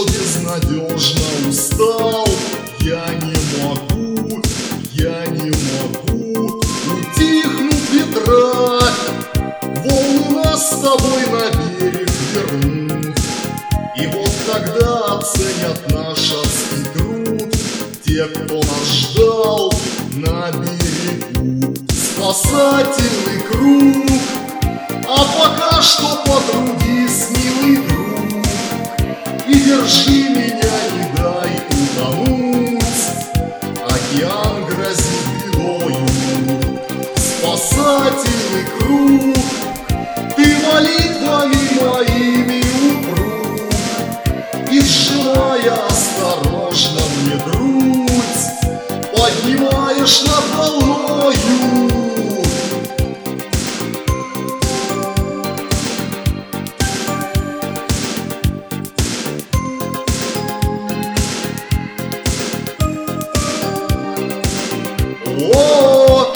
безнадежно устал. Я не могу утихнуть ветра, волны нас с тобой на берег вернут. И вот тогда оценят наш адский труд те, кто нас ждал на берегу. Спасательный круг, а пока что потрудись, милый друг, и держи меня, не дай утонуть. Океан грозит бедою. Спасательный круг, ты молитвами моими упруг, и сжимая осторожно мне грудь, поднимаешь над волною. О,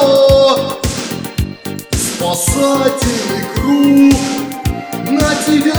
спасательный круг, на тебя